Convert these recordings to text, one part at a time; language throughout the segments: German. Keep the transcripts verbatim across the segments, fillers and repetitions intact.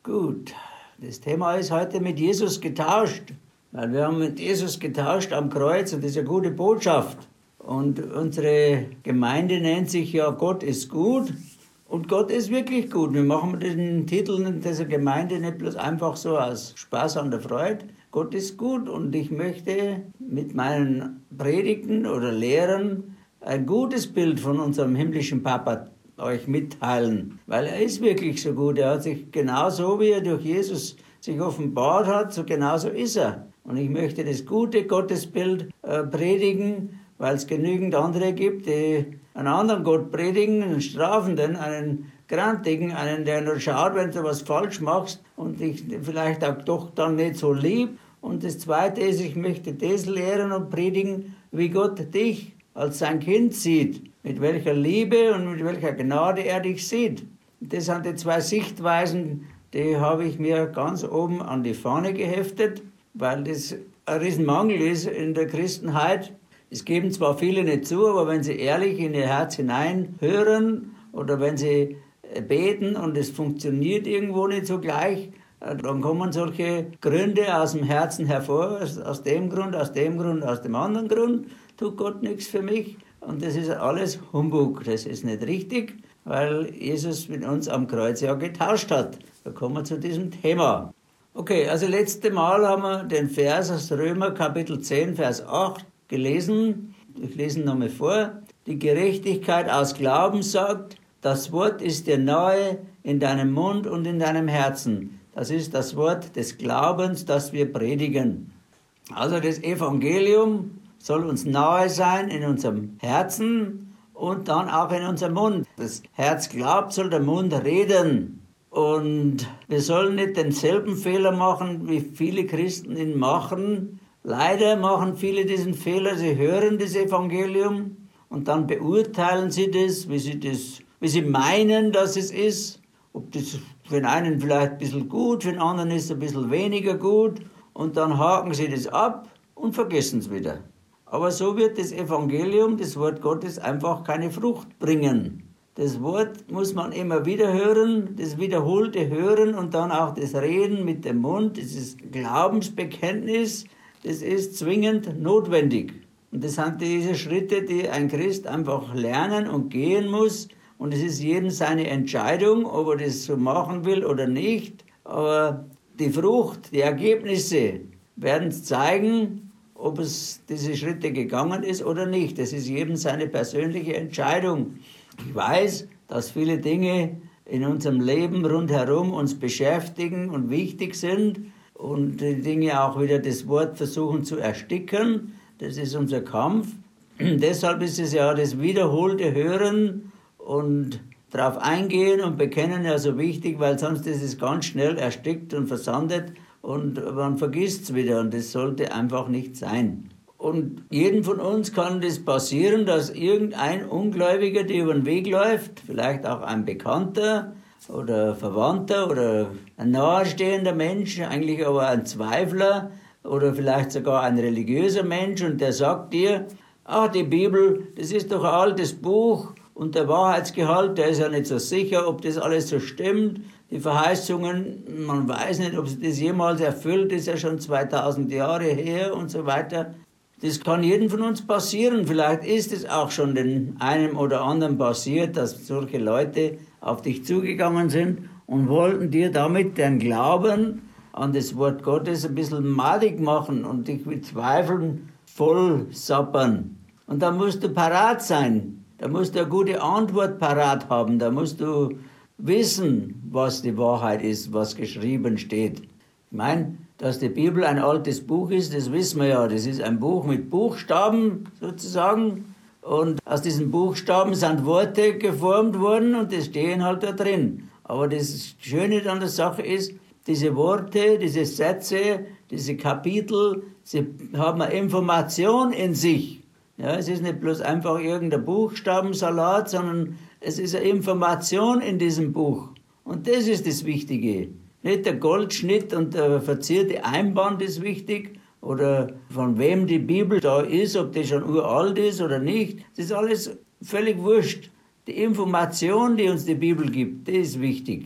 Gut, das Thema ist heute mit Jesus getauscht, weil wir haben mit Jesus getauscht am Kreuz und das ist eine gute Botschaft. Und unsere Gemeinde nennt sich ja Gott ist gut und Gott ist wirklich gut. Wir machen den Titel dieser Gemeinde nicht bloß einfach so aus Spaß an der Freude. Gott ist gut und ich möchte mit meinen Predigten oder Lehren ein gutes Bild von unserem himmlischen Papa euch mitteilen, weil er ist wirklich so gut. Er hat sich genauso, wie er durch Jesus sich offenbart hat, so genauso ist er. Und ich möchte das gute Gottesbild äh, predigen, weil es genügend andere gibt, die einen anderen Gott predigen, einen strafenden, einen grantigen, einen, der nur schaut, wenn du was falsch machst und dich vielleicht auch doch dann nicht so liebt. Und das Zweite ist, ich möchte das lehren und predigen, wie Gott dich als sein Kind sieht, mit welcher Liebe und mit welcher Gnade er dich sieht. Das sind die zwei Sichtweisen, die habe ich mir ganz oben an die Fahne geheftet, weil das ein Riesenmangel ist in der Christenheit. Es geben zwar viele nicht zu, aber wenn sie ehrlich in ihr Herz hinein hören oder wenn sie beten und es funktioniert irgendwo nicht so gleich, dann kommen solche Gründe aus dem Herzen hervor, aus dem Grund, aus dem Grund, aus dem anderen Grund, tut Gott nichts für mich. Und das ist alles Humbug, das ist nicht richtig, weil Jesus mit uns am Kreuz ja getauscht hat. Da kommen wir zu diesem Thema. Okay, also letzte Mal haben wir den Vers aus Römer Kapitel zehn, Vers acht gelesen. Ich lese ihn nochmal vor. Die Gerechtigkeit aus Glauben sagt, das Wort ist dir nahe in deinem Mund und in deinem Herzen. Das ist das Wort des Glaubens, das wir predigen. Also das Evangelium soll uns nahe sein in unserem Herzen und dann auch in unserem Mund. Das Herz glaubt, soll der Mund reden. Und wir sollen nicht denselben Fehler machen, wie viele Christen ihn machen. Leider machen viele diesen Fehler, sie hören das Evangelium und dann beurteilen sie das, wie sie das, wie sie meinen, dass es ist. Ob das für den einen vielleicht ein bisschen gut, für den anderen ist es ein bisschen weniger gut. Und dann haken sie das ab und vergessen es wieder. Aber so wird das Evangelium, das Wort Gottes, einfach keine Frucht bringen. Das Wort muss man immer wieder hören, das wiederholte Hören und dann auch das Reden mit dem Mund, dieses Glaubensbekenntnis, das ist zwingend notwendig. Und das sind diese Schritte, die ein Christ einfach lernen und gehen muss. Und es ist jedem seine Entscheidung, ob er das so machen will oder nicht. Aber die Frucht, die Ergebnisse werden zeigen, ob es diese Schritte gegangen ist oder nicht. Das ist jedem seine persönliche Entscheidung. Ich weiß, dass viele Dinge in unserem Leben rundherum uns beschäftigen und wichtig sind und die Dinge auch wieder das Wort versuchen zu ersticken. Das ist unser Kampf. Deshalb ist es ja das wiederholte Hören und darauf eingehen und bekennen ja so wichtig, weil sonst ist es ganz schnell erstickt und versandet und man vergisst es wieder und das sollte einfach nicht sein. Und jedem von uns kann das passieren, dass irgendein Ungläubiger dir über den Weg läuft, vielleicht auch ein Bekannter oder Verwandter oder ein nahestehender Mensch, eigentlich aber ein Zweifler oder vielleicht sogar ein religiöser Mensch und der sagt dir, ach, die Bibel, das ist doch ein altes Buch und der Wahrheitsgehalt, der ist ja nicht so sicher, ob das alles so stimmt. Die Verheißungen, man weiß nicht, ob das jemals erfüllt ist, ja schon zweitausend Jahre her und so weiter. Das kann jedem von uns passieren. Vielleicht ist es auch schon den einem oder anderen passiert, dass solche Leute auf dich zugegangen sind und wollten dir damit den Glauben an das Wort Gottes ein bisschen madig machen und dich mit Zweifeln voll sappern. Und da musst du parat sein. Da musst du eine gute Antwort parat haben. Da musst du wissen, was die Wahrheit ist, was geschrieben steht. Ich meine, dass die Bibel ein altes Buch ist, das wissen wir ja. Das ist ein Buch mit Buchstaben sozusagen. Und aus diesen Buchstaben sind Worte geformt worden und die stehen halt da drin. Aber das Schöne an der Sache ist, diese Worte, diese Sätze, diese Kapitel, sie haben eine Information in sich. Ja, es ist nicht bloß einfach irgendein Buchstabensalat, sondern es ist eine Information in diesem Buch. Und das ist das Wichtige. Nicht der Goldschnitt und der verzierte Einband ist wichtig oder von wem die Bibel da ist, ob die schon uralt ist oder nicht. Das ist alles völlig wurscht. Die Information, die uns die Bibel gibt, die ist wichtig.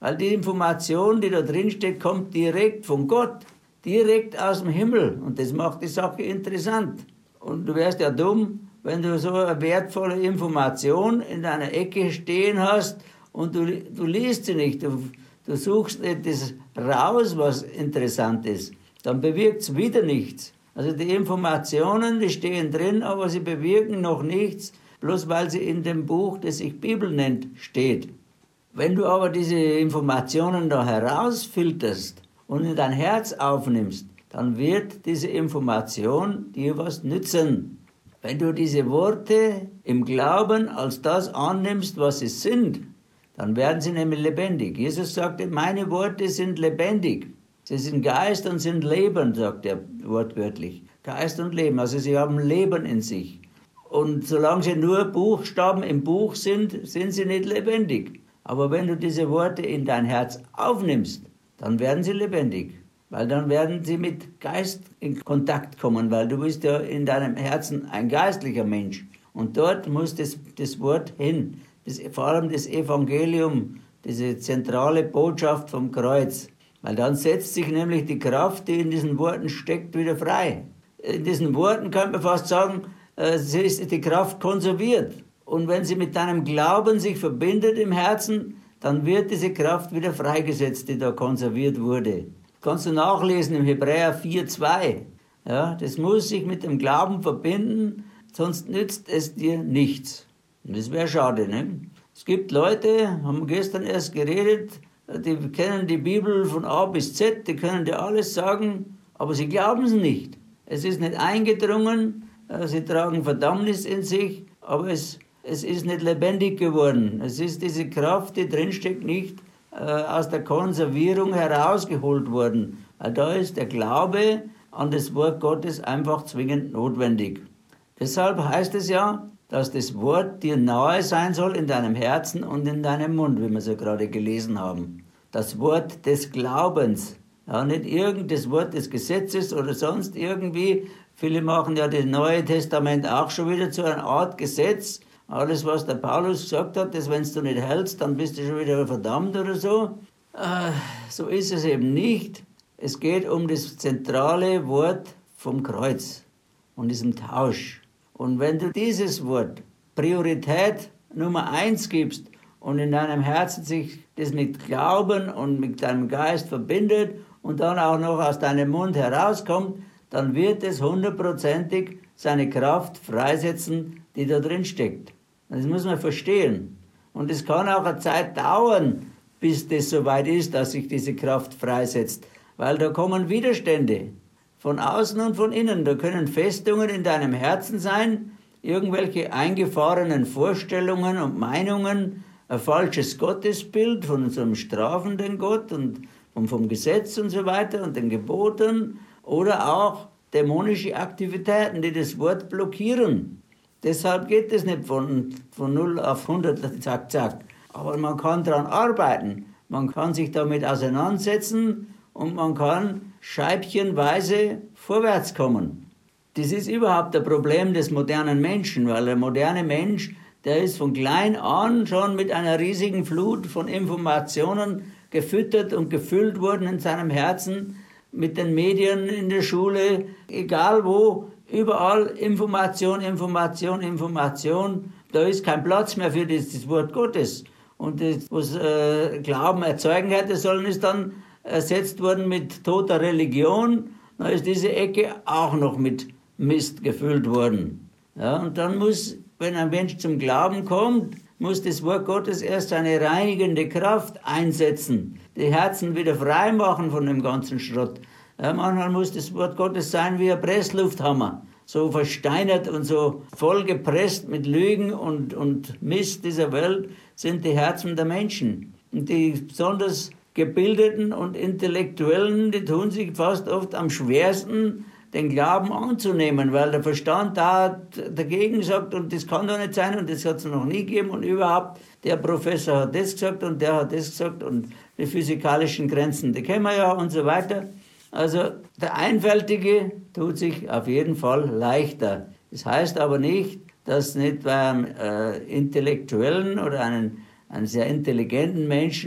Weil die Information, die da drin steht, kommt direkt von Gott, direkt aus dem Himmel. Und das macht die Sache interessant. Und du wärst ja dumm, wenn du so eine wertvolle Information in deiner Ecke stehen hast und du, du liest sie nicht, du, du suchst nicht das raus, was interessant ist, dann bewirkt es wieder nichts. Also die Informationen, die stehen drin, aber sie bewirken noch nichts, bloß weil sie in dem Buch, das sich Bibel nennt, steht. Wenn du aber diese Informationen da herausfilterst und in dein Herz aufnimmst, dann wird diese Information dir was nützen. Wenn du diese Worte im Glauben als das annimmst, was sie sind, dann werden sie nämlich lebendig. Jesus sagte, meine Worte sind lebendig. Sie sind Geist und sind Leben, sagt er wortwörtlich. Geist und Leben, also sie haben Leben in sich. Und solange sie nur Buchstaben im Buch sind, sind sie nicht lebendig. Aber wenn du diese Worte in dein Herz aufnimmst, dann werden sie lebendig. Weil dann werden sie mit Geist in Kontakt kommen, weil du bist ja in deinem Herzen ein geistlicher Mensch. Und dort muss das, das Wort hin, das, vor allem das Evangelium, diese zentrale Botschaft vom Kreuz. Weil dann setzt sich nämlich die Kraft, die in diesen Worten steckt, wieder frei. In diesen Worten könnte man fast sagen, äh, sie ist die Kraft konserviert. Und wenn sie mit deinem Glauben sich verbindet im Herzen, dann wird diese Kraft wieder freigesetzt, die da konserviert wurde. Kannst du nachlesen im Hebräer vier zwei. Ja, das muss sich mit dem Glauben verbinden, sonst nützt es dir nichts. Und das wäre schade, ne? Es gibt Leute, haben wir gestern erst geredet, die kennen die Bibel von A bis Z, die können dir alles sagen, aber sie glauben es nicht. Es ist nicht eingedrungen, sie tragen Verdammnis in sich, aber es, es ist nicht lebendig geworden. Es ist diese Kraft, die drinsteckt, nicht aus der Konservierung herausgeholt worden. Da ist der Glaube an das Wort Gottes einfach zwingend notwendig. Deshalb heißt es ja, dass das Wort dir nahe sein soll in deinem Herzen und in deinem Mund, wie wir es ja gerade gelesen haben. Das Wort des Glaubens, ja, nicht irgendein Wort des Gesetzes oder sonst irgendwie. Viele machen ja das Neue Testament auch schon wieder zu einer Art Gesetz. Alles, was der Paulus gesagt hat, dass wenn du nicht hältst, dann bist du schon wieder verdammt oder so. Äh, so ist es eben nicht. Es geht um das zentrale Wort vom Kreuz und diesem Tausch. Und wenn du dieses Wort Priorität Nummer eins gibst und in deinem Herzen sich das mit Glauben und mit deinem Geist verbindet und dann auch noch aus deinem Mund herauskommt, dann wird es hundertprozentig seine Kraft freisetzen, die da drin steckt. Das muss man verstehen. Und es kann auch eine Zeit dauern, bis das soweit ist, dass sich diese Kraft freisetzt. Weil da kommen Widerstände. Von außen und von innen. Da können Festungen in deinem Herzen sein, irgendwelche eingefahrenen Vorstellungen und Meinungen, ein falsches Gottesbild von so einem strafenden Gott und vom Gesetz und so weiter und den Geboten. Oder auch dämonische Aktivitäten, die das Wort blockieren. Deshalb geht es nicht von, von null auf hundert, zack, zack. Aber man kann daran arbeiten. Man kann sich damit auseinandersetzen und man kann scheibchenweise vorwärts kommen. Das ist überhaupt ein Problem des modernen Menschen, weil der moderne Mensch, der ist von klein an schon mit einer riesigen Flut von Informationen gefüttert und gefüllt worden in seinem Herzen, mit den Medien in der Schule, egal wo, überall Information, Information, Information. Da ist kein Platz mehr für das, das Wort Gottes. Und das, was äh, Glauben erzeugen hätte sollen, ist dann ersetzt worden mit toter Religion. Da ist diese Ecke auch noch mit Mist gefüllt worden. Ja, und dann muss, wenn ein Mensch zum Glauben kommt, muss das Wort Gottes erst seine reinigende Kraft einsetzen, die Herzen wieder frei machen von dem ganzen Schrott. Ja, manchmal muss das Wort Gottes sein wie ein Presslufthammer, so versteinert und so vollgepresst mit Lügen und, und Mist dieser Welt sind die Herzen der Menschen. Und die besonders Gebildeten und Intellektuellen, die tun sich fast oft am schwersten, den Glauben anzunehmen, weil der Verstand da dagegen sagt, und das kann doch nicht sein und das hat es noch nie gegeben und überhaupt, der Professor hat das gesagt und der hat das gesagt und die physikalischen Grenzen, die kennen wir ja und so weiter. Also der Einfältige tut sich auf jeden Fall leichter. Das heißt aber nicht, dass nicht bei einem äh, Intellektuellen oder einem, einem sehr intelligenten Menschen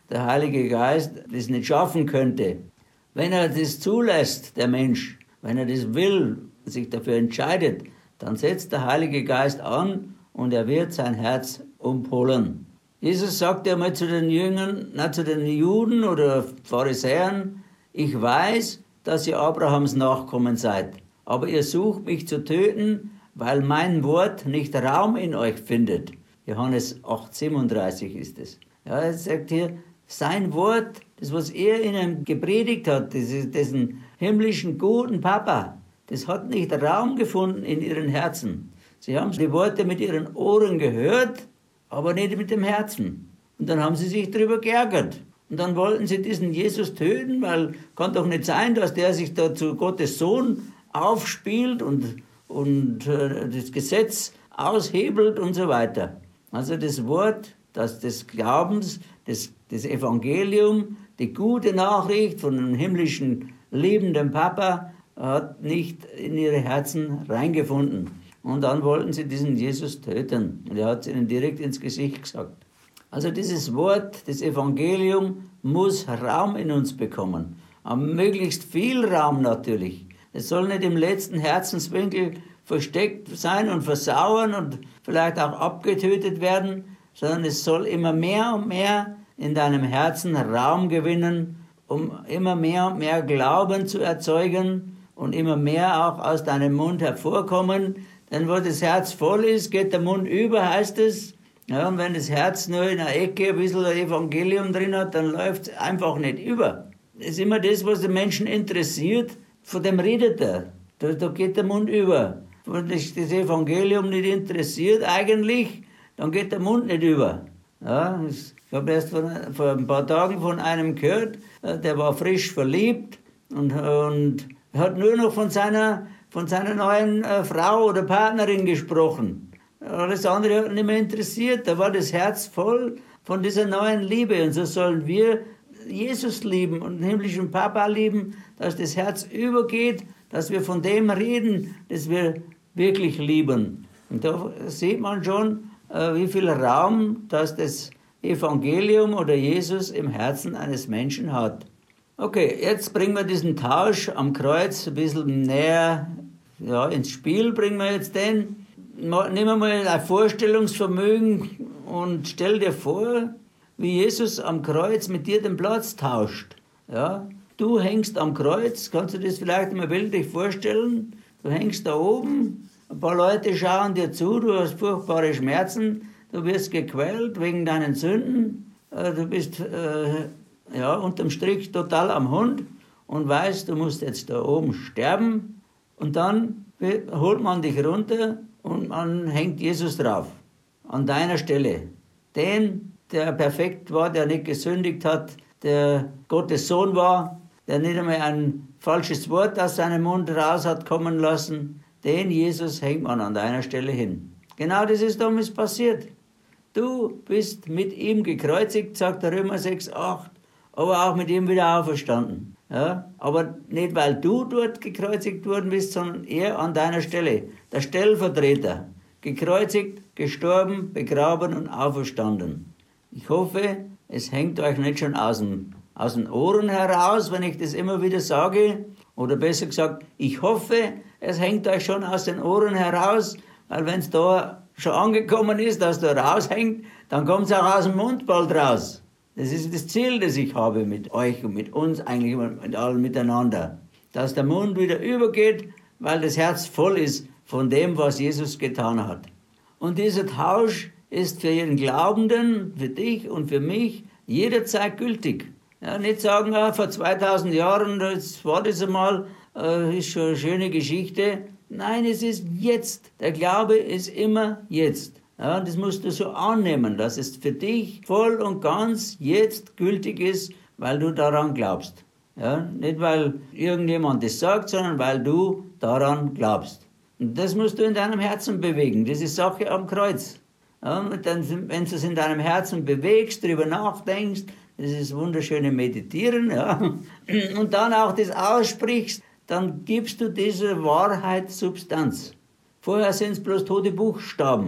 der Heilige Geist das nicht schaffen könnte. Wenn er das zulässt, der Mensch, wenn er das will, sich dafür entscheidet, dann setzt der Heilige Geist an und er wird sein Herz umpolen. Jesus sagte einmal zu den Jüngern, na, zu den Juden oder Pharisäern, ich weiß, dass ihr Abrahams Nachkommen seid, aber ihr sucht mich zu töten, weil mein Wort nicht Raum in euch findet. Johannes acht siebenunddreißig ist es. Ja, er sagt hier, sein Wort, das was er ihnen gepredigt hat, diesen himmlischen guten Papa, das hat nicht Raum gefunden in ihren Herzen. Sie haben die Worte mit ihren Ohren gehört, aber nicht mit dem Herzen. Und dann haben sie sich darüber geärgert. Und dann wollten sie diesen Jesus töten, weil kann doch nicht sein, dass der sich da zu Gottes Sohn aufspielt und, und äh, das Gesetz aushebelt und so weiter. Also das Wort das des Glaubens, das, das Evangelium, die gute Nachricht von einem himmlischen, liebenden Papa hat nicht in ihre Herzen reingefunden. Und dann wollten sie diesen Jesus töten. Und er hat es ihnen direkt ins Gesicht gesagt. Also dieses Wort, das Evangelium, muss Raum in uns bekommen. Am möglichst viel Raum natürlich. Es soll nicht im letzten Herzenswinkel versteckt sein und versauern und vielleicht auch abgetötet werden, sondern es soll immer mehr und mehr in deinem Herzen Raum gewinnen, um immer mehr und mehr Glauben zu erzeugen und immer mehr auch aus deinem Mund hervorkommen. Denn wo das Herz voll ist, geht der Mund über, heißt es. Ja, und wenn das Herz nur in der Ecke ein bisschen Evangelium drin hat, dann läuft es einfach nicht über. Das ist immer das, was den Menschen interessiert, von dem redet er. Da, da geht der Mund über. Wenn dich das Evangelium nicht interessiert eigentlich, dann geht der Mund nicht über. Ja, ich habe erst vor, vor ein paar Tagen von einem gehört, der war frisch verliebt und, und hat nur noch von seiner, von seiner neuen äh, Frau oder Partnerin gesprochen. Alles andere hat ihn nicht mehr interessiert. Da war das Herz voll von dieser neuen Liebe. Und so sollen wir Jesus lieben und den himmlischen Papa lieben, dass das Herz übergeht, dass wir von dem reden, das wir wirklich lieben. Und da sieht man schon, wie viel Raum dass das Evangelium oder Jesus im Herzen eines Menschen hat. Okay, jetzt bringen wir diesen Tausch am Kreuz ein bisschen näher ja, ins Spiel. Bringen wir jetzt den. Nehmen wir mal ein Vorstellungsvermögen und stell dir vor, wie Jesus am Kreuz mit dir den Platz tauscht. Ja? Du hängst am Kreuz, kannst du das vielleicht mal bildlich vorstellen? Du hängst da oben, ein paar Leute schauen dir zu, du hast furchtbare Schmerzen, du wirst gequält wegen deinen Sünden, du bist äh, ja, unterm Strich total am Hund und weißt, du musst jetzt da oben sterben und dann holt man dich runter und man hängt Jesus drauf, an deiner Stelle. Den, der perfekt war, der nicht gesündigt hat, der Gottes Sohn war, der nicht einmal ein falsches Wort aus seinem Mund raus hat kommen lassen, den Jesus hängt man an deiner Stelle hin. Genau das ist damals passiert. Du bist mit ihm gekreuzigt, sagt der Römer sechs acht, aber auch mit ihm wieder auferstanden. Ja? Aber nicht, weil du dort gekreuzigt worden bist, sondern er an deiner Stelle, der Stellvertreter, gekreuzigt, gestorben, begraben und auferstanden. Ich hoffe, es hängt euch nicht schon aus den, aus den Ohren heraus, wenn ich das immer wieder sage, oder besser gesagt, ich hoffe, es hängt euch schon aus den Ohren heraus, weil wenn es da schon angekommen ist, dass da raushängt, dann kommt es auch aus dem Mund bald raus. Das ist das Ziel, das ich habe mit euch und mit uns, eigentlich mit allen miteinander. Dass der Mund wieder übergeht, weil das Herz voll ist von dem, was Jesus getan hat. Und dieser Tausch ist für jeden Glaubenden, für dich und für mich, jederzeit gültig. Ja, nicht sagen, ja, vor zweitausend Jahren, das war das einmal, äh, ist schon eine schöne Geschichte. Nein, es ist jetzt. Der Glaube ist immer jetzt. Ja, das musst du so annehmen, dass es für dich voll und ganz jetzt gültig ist, weil du daran glaubst. Ja, nicht, weil irgendjemand das sagt, sondern weil du daran glaubst. Und das musst du in deinem Herzen bewegen. Das ist Sache am Kreuz. Ja, und dann, wenn du es in deinem Herzen bewegst, darüber nachdenkst, das ist wunderschöne Meditieren, ja, und dann auch das aussprichst, dann gibst du dieser Wahrheit Substanz. Vorher sind es bloß tote Buchstaben.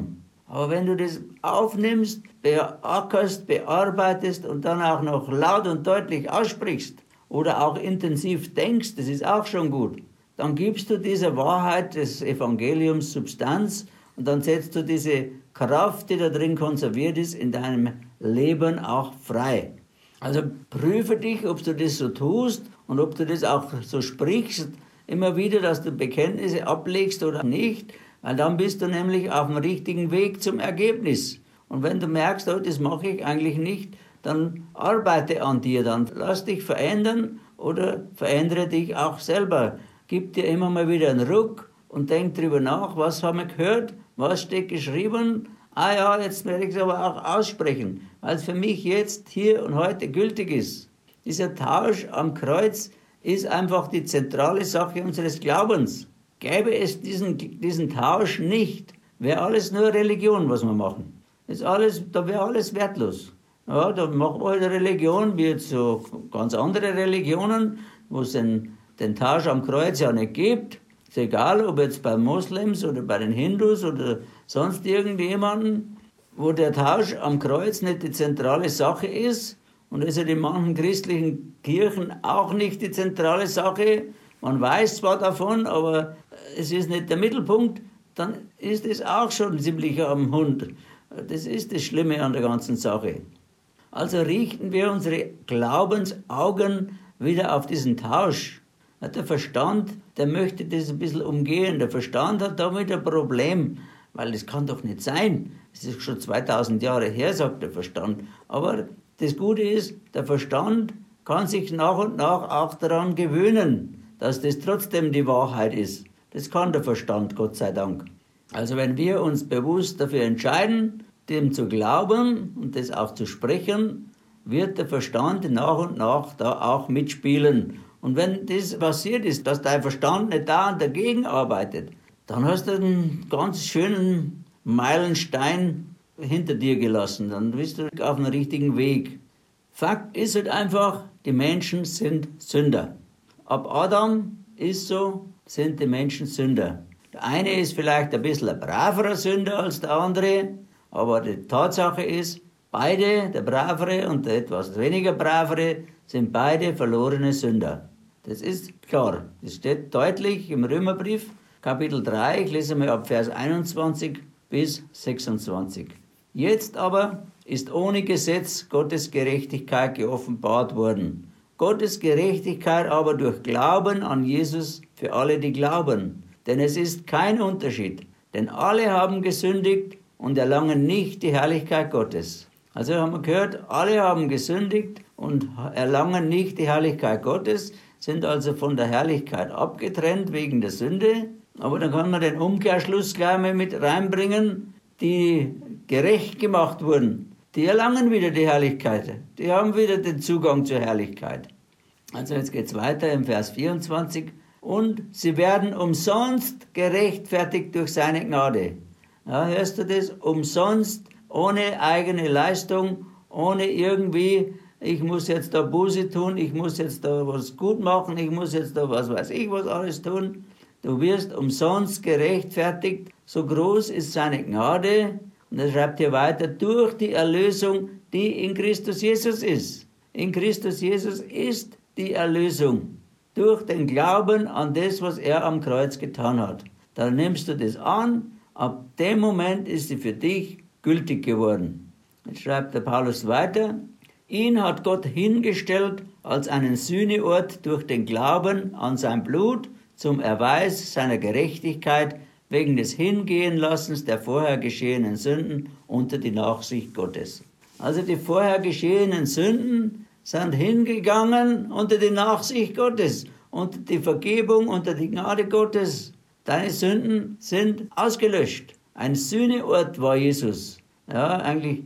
Aber wenn du das aufnimmst, beackerst, bearbeitest und dann auch noch laut und deutlich aussprichst oder auch intensiv denkst, das ist auch schon gut, dann gibst du dieser Wahrheit des Evangeliums Substanz und dann setzt du diese Kraft, die da drin konserviert ist, in deinem Leben auch frei. Also prüfe dich, ob du das so tust und ob du das auch so sprichst, immer wieder, dass du Bekenntnisse ablegst oder nicht, weil dann bist du nämlich auf dem richtigen Weg zum Ergebnis. Und wenn du merkst, oh, das mache ich eigentlich nicht, dann arbeite an dir, dann lass dich verändern oder verändere dich auch selber. Gib dir immer mal wieder einen Ruck und denk drüber nach, was haben wir gehört, was steht geschrieben. Ah ja, jetzt werde ich es aber auch aussprechen, weil es für mich jetzt, hier und heute gültig ist. Dieser Tausch am Kreuz ist einfach die zentrale Sache unseres Glaubens. Gäbe es diesen, diesen Tausch nicht, wäre alles nur Religion, was wir machen. Ist alles, da wäre alles wertlos. Ja, da machen wir halt eine Religion, wie jetzt so ganz andere Religionen, wo es den, den Tausch am Kreuz ja nicht gibt. Ist egal, ob jetzt bei Moslems oder bei den Hindus oder sonst irgendjemanden, wo der Tausch am Kreuz nicht die zentrale Sache ist. Und das ist ja in manchen christlichen Kirchen auch nicht die zentrale Sache. Man weiß zwar davon, aber es ist nicht der Mittelpunkt. Dann ist es auch schon ziemlich am Hund. Das ist das Schlimme an der ganzen Sache. Also richten wir unsere Glaubensaugen wieder auf diesen Tausch. Der Verstand, der möchte das ein bisschen umgehen. Der Verstand hat damit ein Problem, weil das kann doch nicht sein. Das ist schon zweitausend Jahre her, sagt der Verstand. Aber das Gute ist, der Verstand kann sich nach und nach auch daran gewöhnen, dass das trotzdem die Wahrheit ist. Das kann der Verstand, Gott sei Dank. Also wenn wir uns bewusst dafür entscheiden, dem zu glauben und das auch zu sprechen, wird der Verstand nach und nach da auch mitspielen. Und wenn das passiert ist, dass dein Verstand nicht da und dagegen arbeitet, dann hast du einen ganz schönen Meilenstein hinter dir gelassen. Dann bist du auf dem richtigen Weg. Fakt ist halt einfach, die Menschen sind Sünder. Ab Adam ist so, sind die Menschen Sünder. Der eine ist vielleicht ein bisschen ein braverer Sünder als der andere, aber die Tatsache ist, beide, der bravere und der etwas weniger bravere, sind beide verlorene Sünder. Das ist klar. Das steht deutlich im Römerbrief, Kapitel drei, ich lese mal ab Vers einundzwanzig bis sechsundzwanzig. Jetzt aber ist ohne Gesetz Gottes Gerechtigkeit geoffenbart worden. Gottes Gerechtigkeit aber durch Glauben an Jesus für alle, die glauben. Denn es ist kein Unterschied, denn alle haben gesündigt und erlangen nicht die Herrlichkeit Gottes. Also haben wir gehört, alle haben gesündigt und erlangen nicht die Herrlichkeit Gottes, sind also von der Herrlichkeit abgetrennt wegen der Sünde. Aber dann kann man den Umkehrschluss gleich mal mit reinbringen, die gerecht gemacht wurden. Die erlangen wieder die Herrlichkeit. Die haben wieder den Zugang zur Herrlichkeit. Also jetzt geht's weiter im Vers vierundzwanzig. Und sie werden umsonst gerechtfertigt durch seine Gnade. Ja, hörst du das? Umsonst, ohne eigene Leistung, ohne irgendwie, ich muss jetzt da Buße tun, ich muss jetzt da was gut machen, ich muss jetzt da was weiß ich was alles tun. Du wirst umsonst gerechtfertigt. So groß ist seine Gnade. Und er schreibt hier weiter, durch die Erlösung, die in Christus Jesus ist. In Christus Jesus ist die Erlösung. Durch den Glauben an das, was er am Kreuz getan hat. Dann nimmst du das an, ab dem Moment ist sie für dich gültig geworden. Jetzt schreibt der Paulus weiter, ihn hat Gott hingestellt als einen Sühneort durch den Glauben an sein Blut zum Erweis seiner Gerechtigkeit wegen des Hingehenlassens der vorher geschehenen Sünden unter die Nachsicht Gottes. Also die vorher geschehenen Sünden sind hingegangen unter die Nachsicht Gottes, unter die Vergebung, unter die Gnade Gottes. Deine Sünden sind ausgelöscht. Ein Sühneort war Jesus. Ja, eigentlich,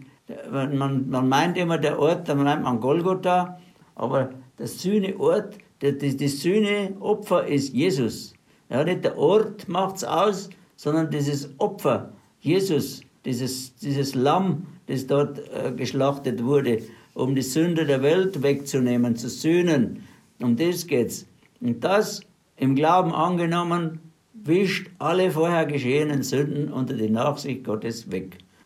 man, man meint immer der Ort, da meint man Golgotha, aber der Sühneort, das die, die Sühneopfer ist Jesus. Ja, nicht der Ort macht's aus, sondern dieses Opfer, Jesus, dieses, dieses Lamm, das dort äh, geschlachtet wurde, um die Sünde der Welt wegzunehmen, zu sühnen. Um das geht's. Und das im Glauben angenommen, wischt alle vorher geschehenen Sünden unter die Nachsicht Gottes weg.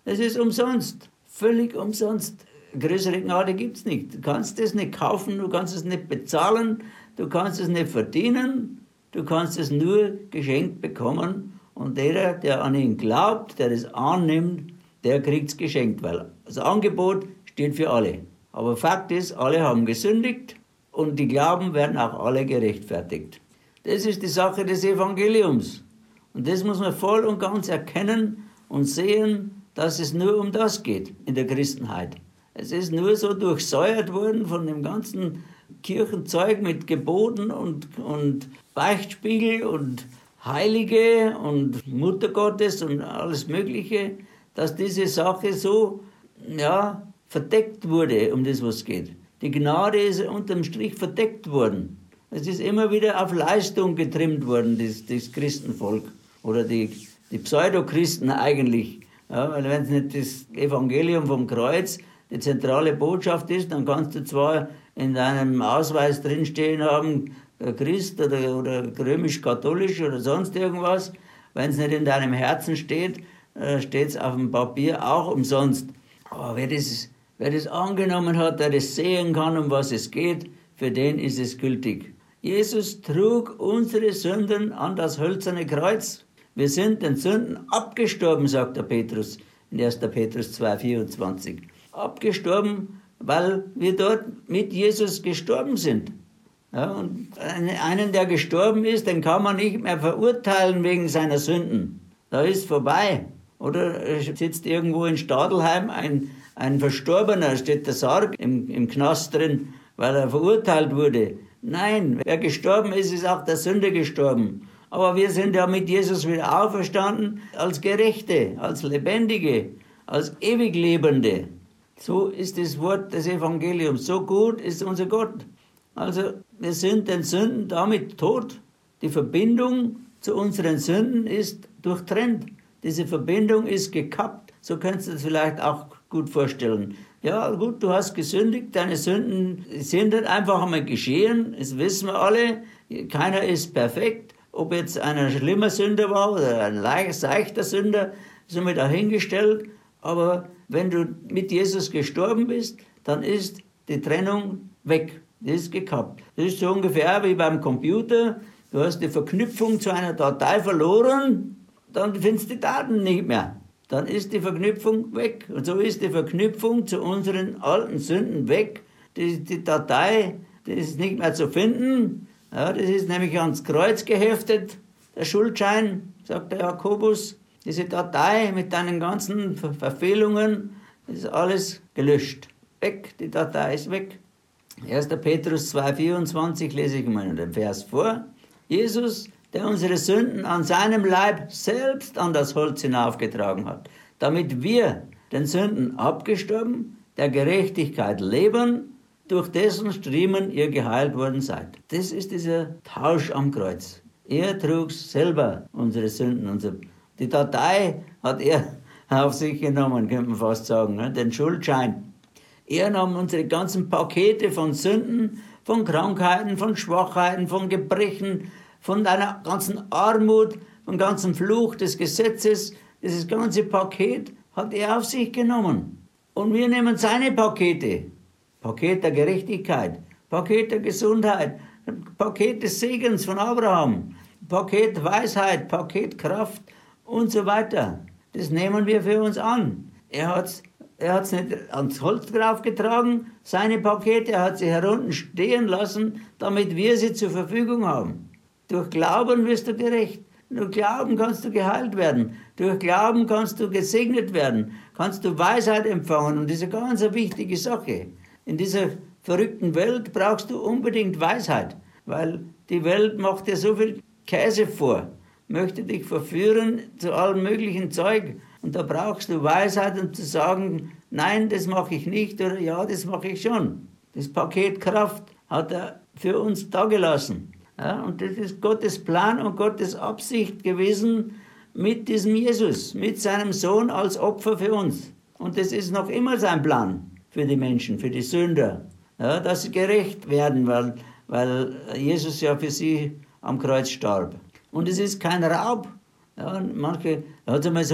Es ist umsonst, völlig umsonst. Größere Gnade gibt es nicht. Du kannst es nicht kaufen, du kannst es nicht bezahlen, du kannst es nicht verdienen, du kannst es nur geschenkt bekommen. Und der, der an ihn glaubt, der es annimmt, der kriegt es geschenkt, weil das Angebot steht für alle. Aber Fakt ist, alle haben gesündigt und die Glauben werden auch alle gerechtfertigt. Das ist die Sache des Evangeliums. Und das muss man voll und ganz erkennen und sehen, dass es nur um das geht in der Christenheit. Es ist nur so durchsäuert worden von dem ganzen Kirchenzeug mit Geboten und, und Beichtspiegel und Heilige und Mutter Gottes und alles Mögliche, dass diese Sache so ja, verdeckt wurde, um das was geht. Die Gnade ist unterm Strich verdeckt worden. Es ist immer wieder auf Leistung getrimmt worden, das, das Christenvolk oder die, die Pseudochristen eigentlich. Ja, weil wenn es nicht das Evangelium vom Kreuz die zentrale Botschaft ist, dann kannst du zwar in deinem Ausweis drinstehen haben, Christ oder, oder römisch-katholisch oder sonst irgendwas. Wenn es nicht in deinem Herzen steht, steht es auf dem Papier auch umsonst. Aber wer das, wer das angenommen hat, der das sehen kann, um was es geht, für den ist es gültig. Jesus trug unsere Sünden an das hölzerne Kreuz. Wir sind den Sünden abgestorben, sagt der Petrus in erster Petrus zwei vierundzwanzig. Abgestorben, weil wir dort mit Jesus gestorben sind. Ja, und einen, der gestorben ist, den kann man nicht mehr verurteilen wegen seiner Sünden. Da ist vorbei. Oder sitzt irgendwo in Stadelheim ein, ein Verstorbener, steht der Sarg im, im Knast drin, weil er verurteilt wurde. Nein, wer gestorben ist, ist auch der Sünde gestorben. Aber wir sind ja mit Jesus wieder auferstanden als Gerechte, als Lebendige, als Ewiglebende. So ist das Wort des Evangeliums. So gut ist unser Gott. Also wir sind den Sünden damit tot. Die Verbindung zu unseren Sünden ist durchtrennt. Diese Verbindung ist gekappt. So kannst du das vielleicht auch gut vorstellen. Ja gut, du hast gesündigt, deine Sünden sind dann einfach einmal geschehen. Das wissen wir alle. Keiner ist perfekt. Ob jetzt einer schlimmer Sünder war oder ein leichter Sünder, ist einmal dahingestellt. Aber wenn du mit Jesus gestorben bist, dann ist die Trennung weg. Das ist gekappt. Das ist so ungefähr wie beim Computer. Du hast die Verknüpfung zu einer Datei verloren, dann findest du die Daten nicht mehr. Dann ist die Verknüpfung weg. Und so ist die Verknüpfung zu unseren alten Sünden weg. Die, die Datei, die ist nicht mehr zu finden. Ja, das ist nämlich ans Kreuz geheftet, der Schuldschein, sagt der Jakobus. Diese Datei mit deinen ganzen Ver- Verfehlungen, das ist alles gelöscht. Weg, die Datei ist weg. erster Petrus zwei vierundzwanzig lese ich mal den Vers vor. Jesus, der unsere Sünden an seinem Leib selbst an das Holz hinaufgetragen hat, damit wir den Sünden abgestorben, der Gerechtigkeit leben, durch dessen Striemen ihr geheilt worden seid. Das ist dieser Tausch am Kreuz. Er trug selber unsere Sünden. Unsere, die Datei hat er auf sich genommen, könnte man fast sagen, ne? Den Schuldschein. Er nahm unsere ganzen Pakete von Sünden, von Krankheiten, von Schwachheiten, von Gebrechen, von deiner ganzen Armut, vom ganzen Fluch des Gesetzes. Dieses ganze Paket hat er auf sich genommen. Und wir nehmen seine Pakete. Paket der Gerechtigkeit, Paket der Gesundheit, Paket des Segens von Abraham, Paket Weisheit, Paket Kraft und so weiter. Das nehmen wir für uns an. Er hat's Er hat es nicht ans Holz draufgetragen, seine Pakete, er hat sie herunten stehen lassen, damit wir sie zur Verfügung haben. Durch Glauben wirst du gerecht. Durch Glauben kannst du geheilt werden. Durch Glauben kannst du gesegnet werden. Kannst du Weisheit empfangen. Und das ist eine ganz wichtige Sache. In dieser verrückten Welt brauchst du unbedingt Weisheit, weil die Welt macht dir so viel Käse vor, möchte dich verführen zu allem möglichen Zeug. Und da brauchst du Weisheit, um zu sagen, nein, das mache ich nicht oder ja, das mache ich schon. Das Paket Kraft hat er für uns dagelassen. Ja, und das ist Gottes Plan und Gottes Absicht gewesen mit diesem Jesus, mit seinem Sohn als Opfer für uns. Und das ist noch immer sein Plan für die Menschen, für die Sünder, ja, dass sie gerecht werden, weil, weil Jesus ja für sie am Kreuz starb. Und es ist kein Raub. Ja, manche, da hat es einmal so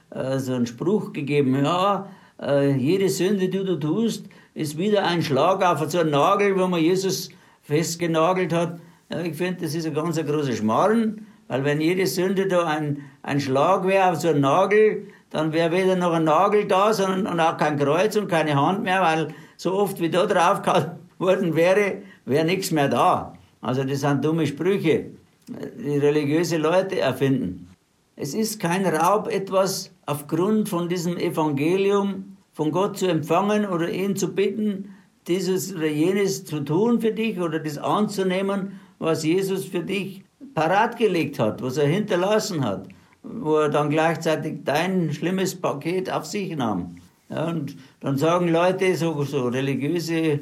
äh, so einen Spruch gegeben, ja, äh, jede Sünde, die du tust, ist wieder ein Schlag auf so einen Nagel, wo man Jesus festgenagelt hat. Ja, ich finde, das ist ein ganz großer Schmarrn, weil wenn jede Sünde da ein, ein Schlag wäre auf so einen Nagel, dann wäre weder noch ein Nagel da, sondern und auch kein Kreuz und keine Hand mehr, weil so oft wie da drauf gehauen worden wäre, wäre nichts mehr da. Also das sind dumme Sprüche, die religiöse Leute erfinden. Es ist kein Raub, etwas aufgrund von diesem Evangelium von Gott zu empfangen oder ihn zu bitten, dieses oder jenes zu tun für dich oder das anzunehmen, was Jesus für dich parat gelegt hat, was er hinterlassen hat, wo er dann gleichzeitig dein schlimmes Paket auf sich nahm. Ja, und dann sagen Leute, so, so religiöse äh,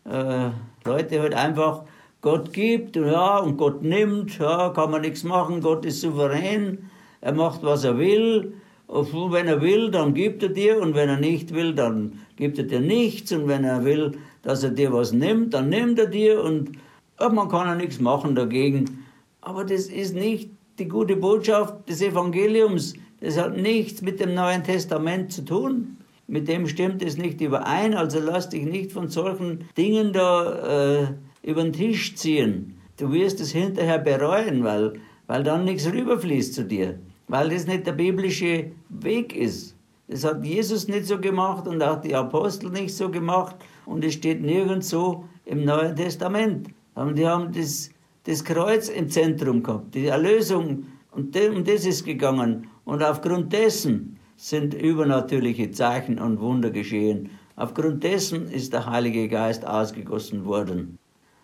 Leute halt einfach, Gott gibt, ja, und Gott nimmt, ja, kann man nichts machen, Gott ist souverän, er macht, was er will, und wenn er will, dann gibt er dir, und wenn er nicht will, dann gibt er dir nichts, und wenn er will, dass er dir was nimmt, dann nimmt er dir, und ja, man kann ja nichts machen dagegen. Aber das ist nicht die gute Botschaft des Evangeliums, das hat nichts mit dem Neuen Testament zu tun. Mit dem stimmt es nicht überein, also lass dich nicht von solchen Dingen da äh, über den Tisch ziehen. Du wirst es hinterher bereuen, weil, weil dann nichts rüberfließt zu dir, weil das nicht der biblische Weg ist. Das hat Jesus nicht so gemacht und auch die Apostel nicht so gemacht und es steht nirgends so im Neuen Testament. Und die haben das, das Kreuz im Zentrum gehabt, die Erlösung, und um das ist gegangen. Und aufgrund dessen sind übernatürliche Zeichen und Wunder geschehen. Aufgrund dessen ist der Heilige Geist ausgegossen worden.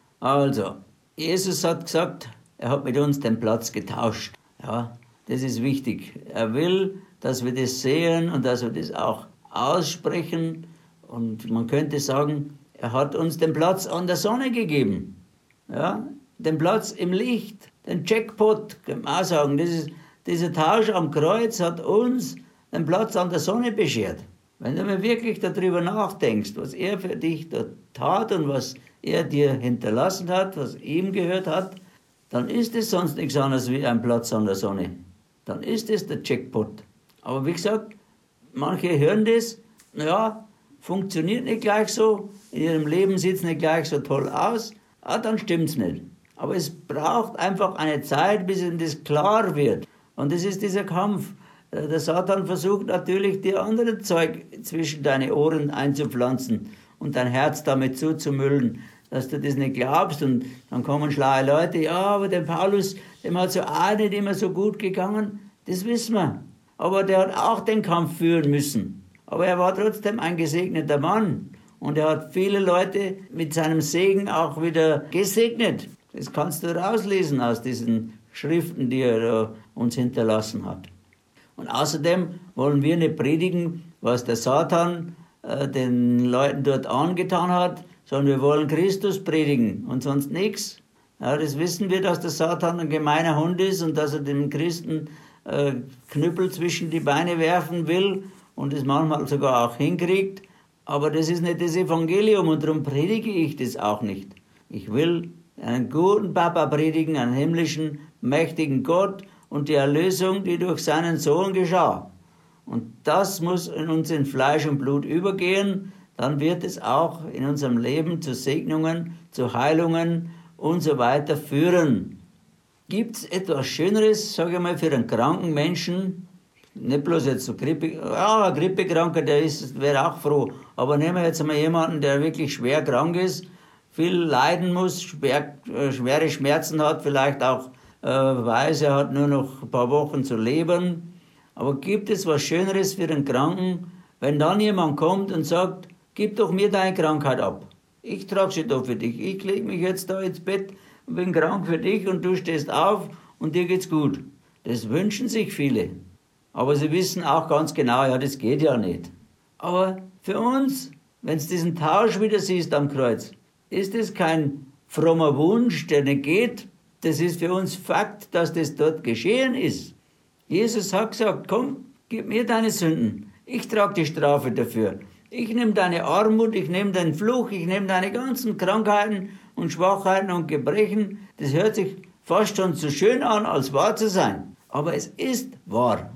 Also, Jesus hat gesagt, er hat mit uns den Platz getauscht. Ja, das ist wichtig. Er will, dass wir das sehen und dass wir das auch aussprechen. Und man könnte sagen, er hat uns den Platz an der Sonne gegeben. Ja, den Platz im Licht, den Jackpot, kann man auch sagen. Das ist, dieser Tausch am Kreuz hat uns den Platz an der Sonne beschert. Wenn du mir wirklich darüber nachdenkst, was er für dich da tat und was er dir hinterlassen hat, was ihm gehört hat, dann ist es sonst nichts anderes wie ein Platz an der Sonne. Dann ist es der Jackpot. Aber wie gesagt, manche hören das, ja, funktioniert nicht gleich so, in ihrem Leben sieht es nicht gleich so toll aus, ah, dann stimmt's nicht. Aber es braucht einfach eine Zeit, bis ihm das klar wird. Und das ist dieser Kampf. Der Satan versucht natürlich, dir andere Zeug zwischen deine Ohren einzupflanzen und dein Herz damit zuzumüllen, dass du das nicht glaubst. Und dann kommen schlaue Leute, ja, aber der Paulus, dem hat so auch nicht immer so gut gegangen. Das wissen wir. Aber der hat auch den Kampf führen müssen. Aber er war trotzdem ein gesegneter Mann. Und er hat viele Leute mit seinem Segen auch wieder gesegnet. Das kannst du rauslesen aus diesen Schriften, die er uns hinterlassen hat. Und außerdem wollen wir nicht predigen, was der Satan äh, den Leuten dort angetan hat, sondern wir wollen Christus predigen und sonst nichts. Ja, das wissen wir, dass der Satan ein gemeiner Hund ist und dass er dem Christen äh, Knüppel zwischen die Beine werfen will und es manchmal sogar auch hinkriegt. Aber das ist nicht das Evangelium und darum predige ich das auch nicht. Ich will einen guten Papa predigen, einen himmlischen, mächtigen Gott, und die Erlösung, die durch seinen Sohn geschah. Und das muss in uns in Fleisch und Blut übergehen, dann wird es auch in unserem Leben zu Segnungen, zu Heilungen und so weiter führen. Gibt es etwas Schöneres, sage ich mal, für einen kranken Menschen? Nicht bloß jetzt so Grippe, ja, ein Grippekranker, der ist, wäre auch froh. Aber nehmen wir jetzt mal jemanden, der wirklich schwer krank ist, viel leiden muss, schwer, äh, schwere Schmerzen hat, vielleicht auch äh, weiß, er hat nur noch ein paar Wochen zu leben. Aber gibt es was Schöneres für den Kranken, wenn dann jemand kommt und sagt, gib doch mir deine Krankheit ab. Ich trage sie doch für dich. Ich lege mich jetzt da ins Bett und bin krank für dich und du stehst auf und dir geht's gut. Das wünschen sich viele. Aber sie wissen auch ganz genau, ja, das geht ja nicht. Aber für uns, wenn du diesen Tausch wieder siehst am Kreuz, ist es kein frommer Wunsch, der nicht geht. Das ist für uns Fakt, dass das dort geschehen ist. Jesus hat gesagt, komm, gib mir deine Sünden. Ich trage die Strafe dafür. Ich nehme deine Armut, ich nehme deinen Fluch, ich nehme deine ganzen Krankheiten und Schwachheiten und Gebrechen. Das hört sich fast schon zu schön an, als wahr zu sein. Aber es ist wahr.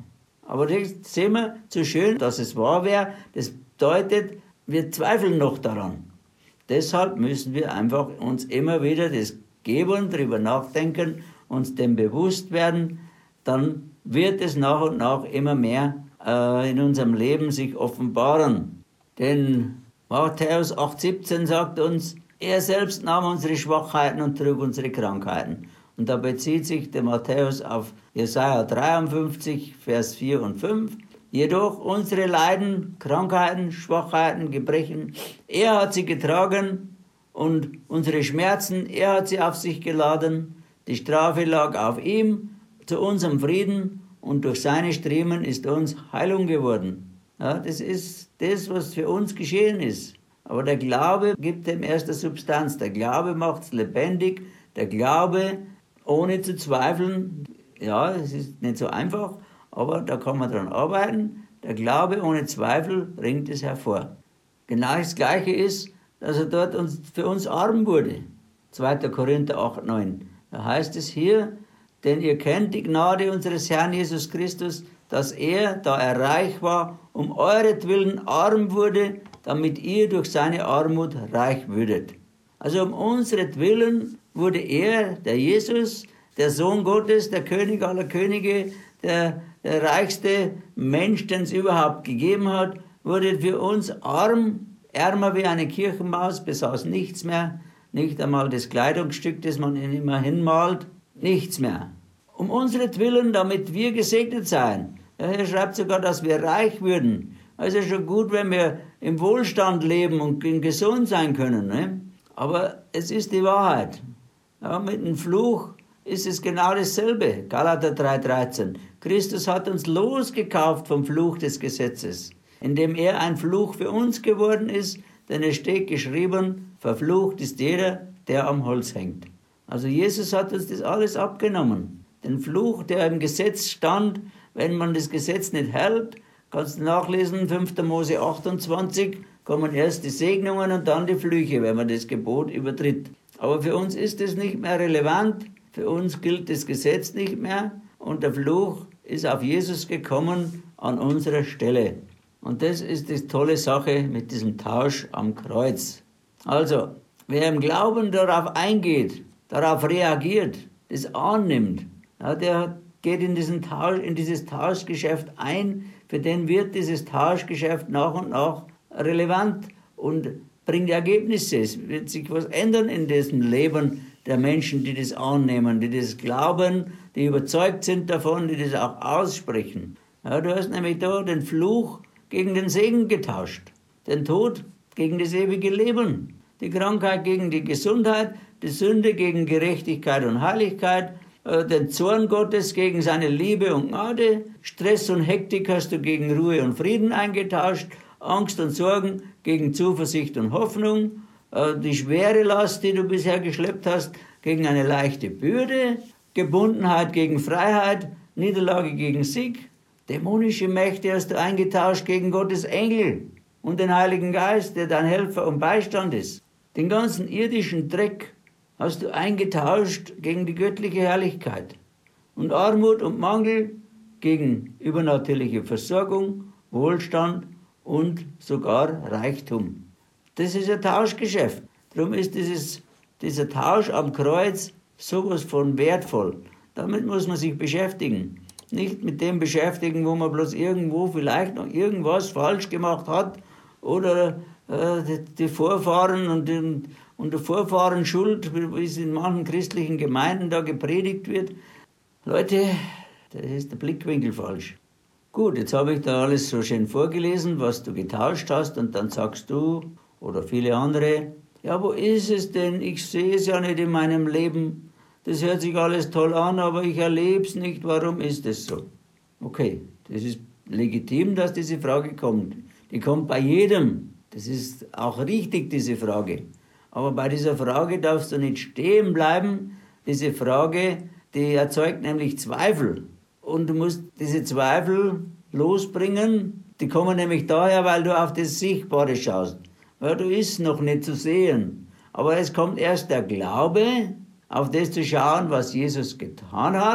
Aber das sehen wir, so schön, dass es wahr wäre, das bedeutet, wir zweifeln noch daran. Deshalb müssen wir einfach uns immer wieder das geben, darüber nachdenken, uns dem bewusst werden, dann wird es nach und nach immer mehr äh, in unserem Leben sich offenbaren. Denn Matthäus acht siebzehn sagt uns, er selbst nahm unsere Schwachheiten und trug unsere Krankheiten. Und da bezieht sich der Matthäus auf Jesaja dreiundfünfzig, Vers vier und fünf. Jedoch unsere Leiden, Krankheiten, Schwachheiten, Gebrechen, er hat sie getragen und unsere Schmerzen, er hat sie auf sich geladen. Die Strafe lag auf ihm zu unserem Frieden und durch seine Striemen ist uns Heilung geworden. Ja, das ist das, was für uns geschehen ist. Aber der Glaube gibt dem erst eine Substanz. Der Glaube macht es lebendig. Der Glaube, ohne zu zweifeln, ja, es ist nicht so einfach, aber da kann man dran arbeiten. Der Glaube ohne Zweifel bringt es hervor. Genau das Gleiche ist, dass er dort uns, für uns arm wurde. zweiter Korinther acht neun. Da heißt es hier, denn ihr kennt die Gnade unseres Herrn Jesus Christus, dass er, da er reich war, um euretwillen arm wurde, damit ihr durch seine Armut reich würdet. Also um unseretwillen wurde er, der Jesus, der Sohn Gottes, der König aller Könige, der, der reichste Mensch, den es überhaupt gegeben hat, wurde für uns arm, ärmer wie eine Kirchenmaus, besaß nichts mehr, nicht einmal das Kleidungsstück, das man ihn immer hinmalt, nichts mehr. Um unseretwillen, damit wir gesegnet seien. Er schreibt sogar, dass wir reich würden. Also schon gut, wenn wir im Wohlstand leben und gesund sein können. Ne? Aber es ist die Wahrheit. Ja, mit dem Fluch ist es genau dasselbe. Galater drei dreizehn. Christus hat uns losgekauft vom Fluch des Gesetzes, indem er ein Fluch für uns geworden ist, denn es steht geschrieben, verflucht ist jeder, der am Holz hängt. Also Jesus hat uns das alles abgenommen. Den Fluch, der im Gesetz stand, wenn man das Gesetz nicht hält, kannst du nachlesen, fünfter Mose achtundzwanzig, kommen erst die Segnungen und dann die Flüche, wenn man das Gebot übertritt. Aber für uns ist das nicht mehr relevant, für uns gilt das Gesetz nicht mehr und der Fluch ist auf Jesus gekommen an unserer Stelle. Und das ist die tolle Sache mit diesem Tausch am Kreuz. Also, wer im Glauben darauf eingeht, darauf reagiert, das annimmt, ja, der geht in, diesen Tausch, in dieses Tauschgeschäft ein, für den wird dieses Tauschgeschäft nach und nach relevant und bringt Ergebnisse. Es wird sich was ändern in diesem Leben der Menschen, die das annehmen, die das glauben, die überzeugt sind davon, die das auch aussprechen. Ja, du hast nämlich da den Fluch gegen den Segen getauscht, den Tod gegen das ewige Leben, die Krankheit gegen die Gesundheit, die Sünde gegen Gerechtigkeit und Heiligkeit, den Zorn Gottes gegen seine Liebe und Gnade, Stress und Hektik hast du gegen Ruhe und Frieden eingetauscht, Angst und Sorgen gegen Zuversicht und Hoffnung, die schwere Last, die du bisher geschleppt hast, gegen eine leichte Bürde, Gebundenheit gegen Freiheit, Niederlage gegen Sieg, dämonische Mächte hast du eingetauscht gegen Gottes Engel und den Heiligen Geist, der dein Helfer und Beistand ist. Den ganzen irdischen Dreck hast du eingetauscht gegen die göttliche Herrlichkeit und Armut und Mangel gegen übernatürliche Versorgung, Wohlstand und sogar Reichtum. Das ist ein Tauschgeschäft. Darum ist dieses, dieser Tausch am Kreuz sowas von wertvoll. Damit muss man sich beschäftigen. Nicht mit dem beschäftigen, wo man bloß irgendwo vielleicht noch irgendwas falsch gemacht hat oder äh, die, die Vorfahren und, den, und der Vorfahren Schuld, wie es in manchen christlichen Gemeinden da gepredigt wird. Leute, das ist der Blickwinkel falsch. Gut, jetzt habe ich da alles so schön vorgelesen, was du getauscht hast, und dann sagst du oder viele andere, ja, wo ist es denn? Ich sehe es ja nicht in meinem Leben. Das hört sich alles toll an, aber ich erlebe es nicht. Warum ist es so? Okay, das ist legitim, dass diese Frage kommt. Die kommt bei jedem. Das ist auch richtig, diese Frage. Aber bei dieser Frage darfst du nicht stehen bleiben. Diese Frage, die erzeugt nämlich Zweifel. Und du musst diese Zweifel losbringen. Die kommen nämlich daher, weil du auf das Sichtbare schaust. Ja, du ist noch nicht zu sehen. Aber es kommt erst der Glaube, auf das zu schauen, was Jesus getan hat.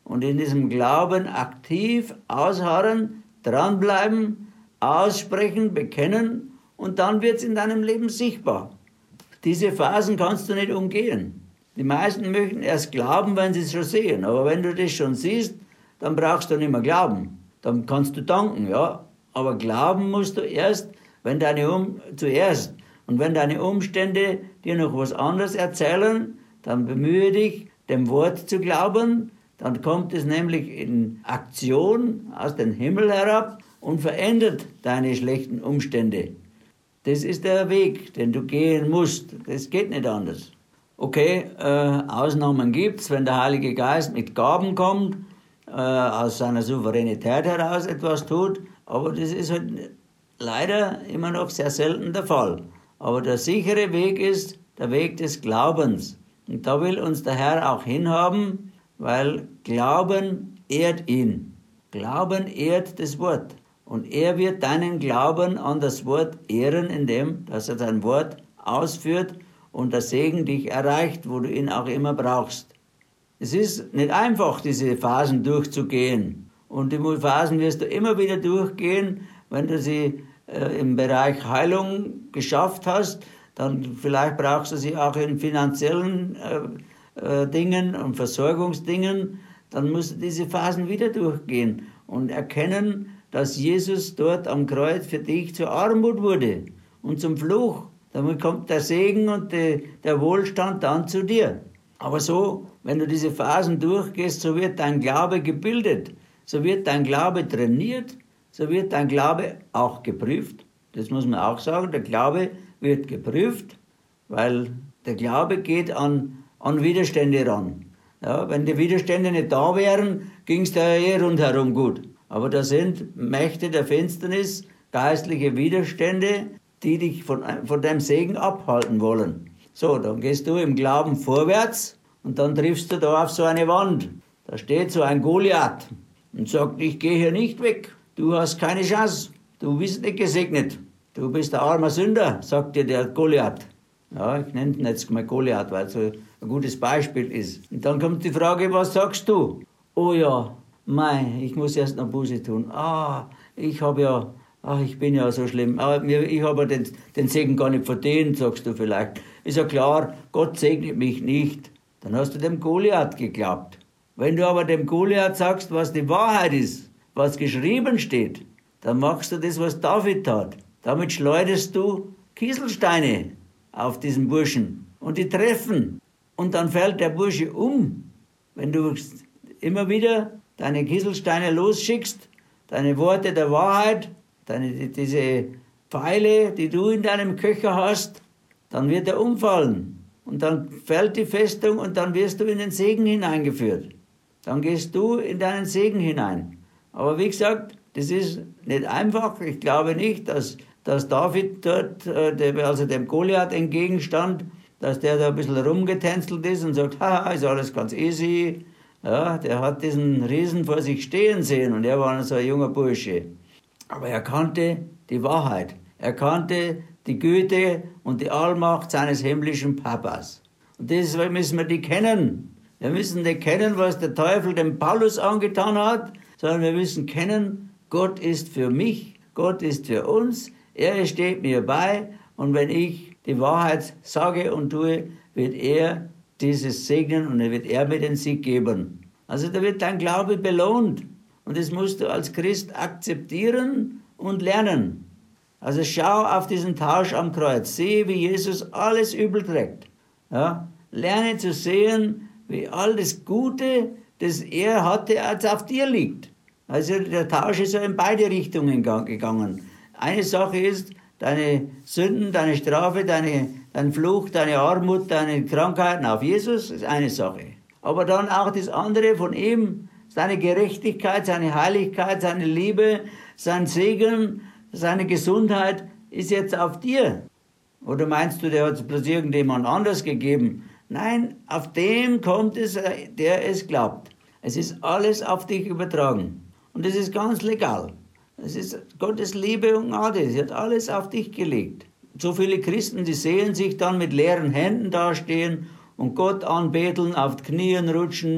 und in diesem Glauben aktiv ausharren, dranbleiben, aussprechen, bekennen und dann wird es in deinem Leben sichtbar. Diese Phasen kannst du nicht umgehen. Die meisten möchten erst glauben, wenn sie es schon sehen. Aber wenn du das schon siehst, dann brauchst du nicht mehr glauben. Dann kannst du danken, ja. Aber glauben musst du erst, wenn deine um zuerst. Und wenn deine Umstände dir noch was anderes erzählen, dann bemühe dich, dem Wort zu glauben. Dann kommt es nämlich in Aktion aus dem Himmel herab und verändert deine schlechten Umstände. Das ist der Weg, den du gehen musst. Das geht nicht anders. Okay, äh, Ausnahmen gibt's, wenn der Heilige Geist mit Gaben kommt, äh, aus seiner Souveränität heraus etwas tut, aber das ist halt leider immer noch sehr selten der Fall. Aber der sichere Weg ist der Weg des Glaubens. Und da will uns der Herr auch hinhaben, weil Glauben ehrt ihn. Glauben ehrt das Wort. Und er wird deinen Glauben an das Wort ehren, indem dass er sein Wort ausführt und der Segen dich erreicht, wo du ihn auch immer brauchst. Es ist nicht einfach, diese Phasen durchzugehen. Und die Phasen wirst du immer wieder durchgehen, wenn du sie äh, im Bereich Heilung geschafft hast. Dann vielleicht brauchst du sie auch in finanziellen äh, äh, Dingen und Versorgungsdingen. Dann musst du diese Phasen wieder durchgehen und erkennen, dass Jesus dort am Kreuz für dich zur Armut wurde und zum Fluch. Damit kommt der Segen und die, der Wohlstand dann zu dir. Aber so, wenn du diese Phasen durchgehst, so wird dein Glaube gebildet, so wird dein Glaube trainiert, so wird dein Glaube auch geprüft. Das muss man auch sagen, der Glaube wird geprüft, weil der Glaube geht an, an Widerstände ran. Ja, wenn die Widerstände nicht da wären, ging es da eh rundherum gut. Aber da sind Mächte der Finsternis, geistliche Widerstände, die dich von, von deinem Segen abhalten wollen. So, dann gehst du im Glauben vorwärts und dann triffst du da auf so eine Wand. Da steht so ein Goliath und sagt, ich gehe hier nicht weg. Du hast keine Chance. Du bist nicht gesegnet. Du bist ein armer Sünder, sagt dir der Goliath. Ja, ich nenne ihn jetzt mal Goliath, weil es so ein gutes Beispiel ist. Und dann kommt die Frage, was sagst du? Oh ja, mei, ich muss erst noch Buße tun. Ah, ich habe ja... Ach, ich bin ja so schlimm. Aber ich habe den, den Segen gar nicht verdient, sagst du vielleicht. Ist ja klar, Gott segnet mich nicht. Dann hast du dem Goliath geglaubt. Wenn du aber dem Goliath sagst, was die Wahrheit ist, was geschrieben steht, dann machst du das, was David tat. Damit schleuderst du Kieselsteine auf diesen Burschen und die treffen. Und dann fällt der Bursche um. Wenn du immer wieder deine Kieselsteine losschickst, deine Worte der Wahrheit, Deine, diese Pfeile, die du in deinem Köcher hast, dann wird er umfallen. Und dann fällt die Festung und dann wirst du in den Segen hineingeführt. Dann gehst du in deinen Segen hinein. Aber wie gesagt, das ist nicht einfach. Ich glaube nicht, dass, dass David dort, also dem Goliath entgegenstand, dass der da ein bisschen rumgetänzelt ist und sagt, haha, ist alles ganz easy. Ja, der hat diesen Riesen vor sich stehen sehen und er war so ein junger Bursche. Aber er kannte die Wahrheit. Er kannte die Güte und die Allmacht seines himmlischen Papas. Und deshalb müssen wir die kennen. Wir müssen nicht kennen, was der Teufel dem Paulus angetan hat, sondern wir müssen kennen, Gott ist für mich, Gott ist für uns, er steht mir bei und wenn ich die Wahrheit sage und tue, wird er dieses segnen und er wird er mir den Sieg geben. Also da wird dein Glaube belohnt. Und das musst du als Christ akzeptieren und lernen. Also schau auf diesen Tausch am Kreuz. Sehe, wie Jesus alles übel trägt. Ja? Lerne zu sehen, wie all das Gute, das er hatte, als auf dir liegt. Also der Tausch ist ja in beide Richtungen gegangen. Eine Sache ist, deine Sünden, deine Strafe, deine, dein Fluch, deine Armut, deine Krankheiten auf Jesus ist eine Sache. Aber dann auch das andere von ihm, seine Gerechtigkeit, seine Heiligkeit, seine Liebe, sein Segen, seine Gesundheit ist jetzt auf dir. Oder meinst du, der hat es bloß irgendjemand anders gegeben? Nein, auf dem kommt es, der es glaubt. Es ist alles auf dich übertragen. Und es ist ganz legal. Es ist Gottes Liebe und Gnade. Sie hat alles auf dich gelegt. So viele Christen, die sehen sich dann mit leeren Händen dastehen und Gott anbeten, auf die Knien rutschen,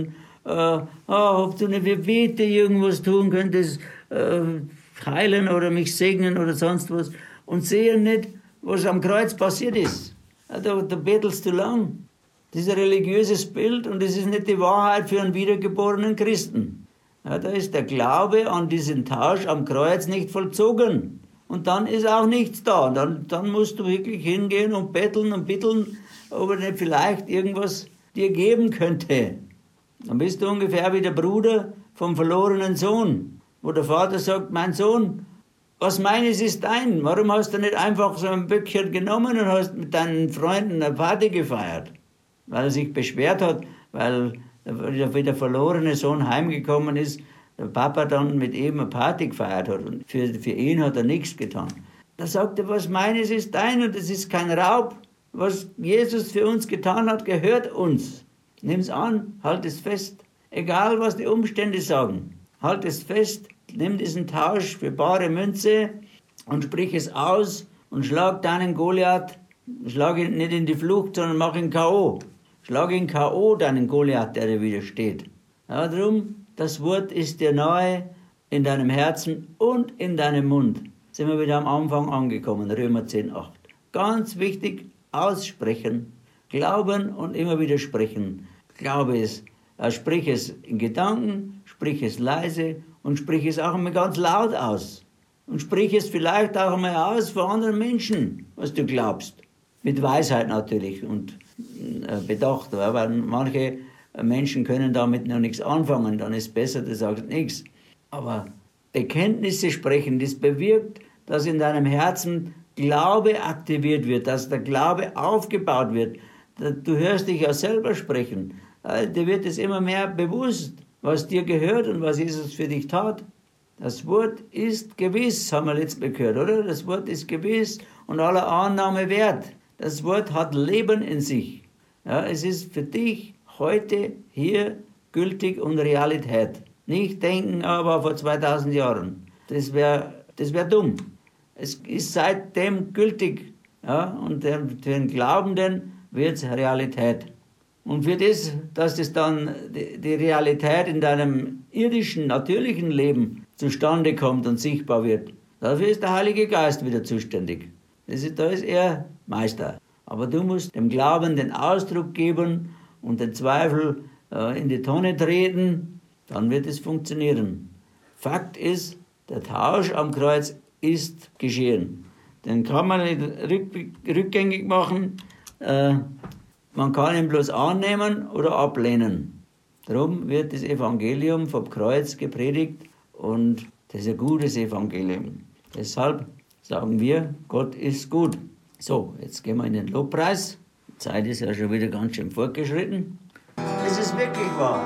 äh, oh, ob du nicht für Bete irgendwas tun könntest, äh, heilen oder mich segnen oder sonst was, und sehen nicht, was am Kreuz passiert ist. Ja, da, da bettelst du lang. Das ist ein religiöses Bild und das ist nicht die Wahrheit für einen wiedergeborenen Christen. Ja, da ist der Glaube an diesen Tausch am Kreuz nicht vollzogen. Und dann ist auch nichts da. Dann, dann musst du wirklich hingehen und betteln und bitteln, ob er nicht vielleicht irgendwas dir geben könnte. Dann bist du ungefähr wie der Bruder vom verlorenen Sohn, wo der Vater sagt, mein Sohn, was meines ist dein? Warum hast du nicht einfach so ein Böckchen genommen und hast mit deinen Freunden eine Party gefeiert? Weil er sich beschwert hat, weil wie der verlorene Sohn heimgekommen ist, der Papa dann mit ihm eine Party gefeiert hat. Und für, für ihn hat er nichts getan. Da sagt er, was meines ist dein und es ist kein Raub. Was Jesus für uns getan hat, gehört uns. Nimm's an, halt es fest. Egal, was die Umstände sagen. Halt es fest, nimm diesen Tausch für bare Münze und sprich es aus und schlag deinen Goliath. Schlag ihn nicht in die Flucht, sondern mach ihn K O Schlag ihn K O, deinen Goliath, der dir widersteht. Ja, darum, das Wort ist dir nahe in deinem Herzen und in deinem Mund. Sind wir wieder am Anfang angekommen, Römer zehn, acht. Ganz wichtig, aussprechen, glauben und immer wieder sprechen. Glaube es, äh, sprich es in Gedanken, sprich es leise und sprich es auch einmal ganz laut aus. Und sprich es vielleicht auch einmal aus vor anderen Menschen, was du glaubst. Mit Weisheit natürlich und äh, Bedacht, weil manche Menschen können damit noch nichts anfangen, dann ist es besser, du sagst nichts. Aber Bekenntnisse sprechen, das bewirkt, dass in deinem Herzen Glaube aktiviert wird, dass der Glaube aufgebaut wird. Du hörst dich ja selber sprechen. Dir wird es immer mehr bewusst, was dir gehört und was Jesus für dich tat. Das Wort ist gewiss, haben wir letztes Mal gehört, oder? Das Wort ist gewiss und aller Annahme wert. Das Wort hat Leben in sich. Ja, es ist für dich heute, hier, gültig und Realität. Nicht denken, aber vor zweitausend Jahren. Das wäre das wär dumm. Es ist seitdem gültig. Ja, und für den Glaubenden wird es Realität. Und für das, dass das dann die Realität in deinem irdischen, natürlichen Leben zustande kommt und sichtbar wird, dafür ist der Heilige Geist wieder zuständig. Das ist, da ist er Meister. Aber du musst dem Glauben den Ausdruck geben und den Zweifel äh, in die Tonne treten, dann wird es funktionieren. Fakt ist, der Tausch am Kreuz ist geschehen. Den kann man nicht rück, rückgängig machen. Äh, man kann ihn bloß annehmen oder ablehnen. Darum wird das Evangelium vom Kreuz gepredigt und das ist ein gutes Evangelium. Deshalb sagen wir, Gott ist gut. So, jetzt gehen wir in den Lobpreis. Die Zeit ist ja schon wieder ganz schön fortgeschritten. Es ist wirklich wahr.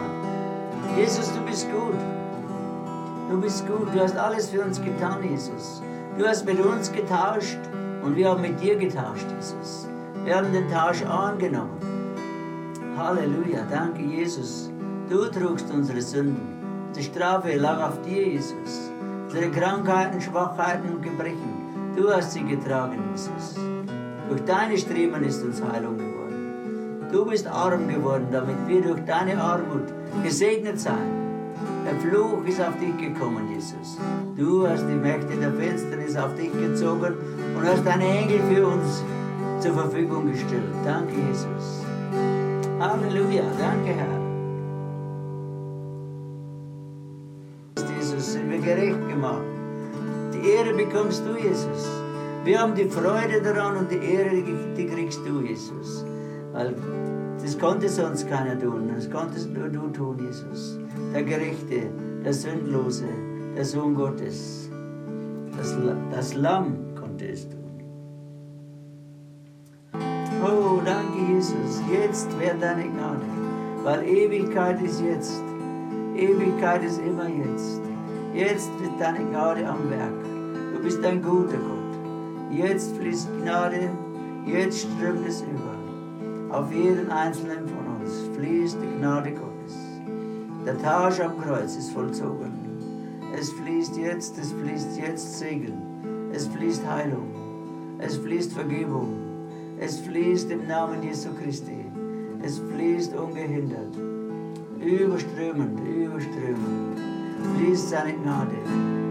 Jesus, du bist gut. Du bist gut. Du hast alles für uns getan, Jesus. Du hast mit uns getauscht und wir haben mit dir getauscht, Jesus. Wir haben den Tausch angenommen. Halleluja, danke, Jesus. Du trugst unsere Sünden. Die Strafe lag auf dir, Jesus. Unsere Krankheiten, Schwachheiten und Gebrechen. Du hast sie getragen, Jesus. Durch deine Striemen ist uns Heilung geworden. Du bist arm geworden, damit wir durch deine Armut gesegnet sein. Der Fluch ist auf dich gekommen, Jesus. Du hast die Mächte der Finsternis auf dich gezogen und hast deine Engel für uns zur Verfügung gestellt. Danke, Jesus. Halleluja, danke, Herr. Jesus, sind wir gerecht gemacht. Die Ehre bekommst du, Jesus. Wir haben die Freude daran und die Ehre, die kriegst du, Jesus. Weil das konnte sonst keiner tun, das konntest nur du tun, Jesus. Der Gerechte, der Sündlose, der Sohn Gottes. Das, das Lamm konnte es tun. Oh, danke, Jesus. Jetzt wäre deine Gnade, weil Ewigkeit ist jetzt. Ewigkeit ist immer jetzt. Jetzt wird deine Gnade am Werk. Du bist ein guter Gott. Jetzt fließt Gnade, jetzt strömt es über. Auf jeden einzelnen von uns fließt die Gnade Gottes. Der Tausch am Kreuz ist vollzogen. Es fließt jetzt, es fließt jetzt Segen. Es fließt Heilung. Es fließt Vergebung. Es fließt im Namen Jesu Christi. Es fließt ungehindert. überströmend, überströmend. Fließt seine Gnade.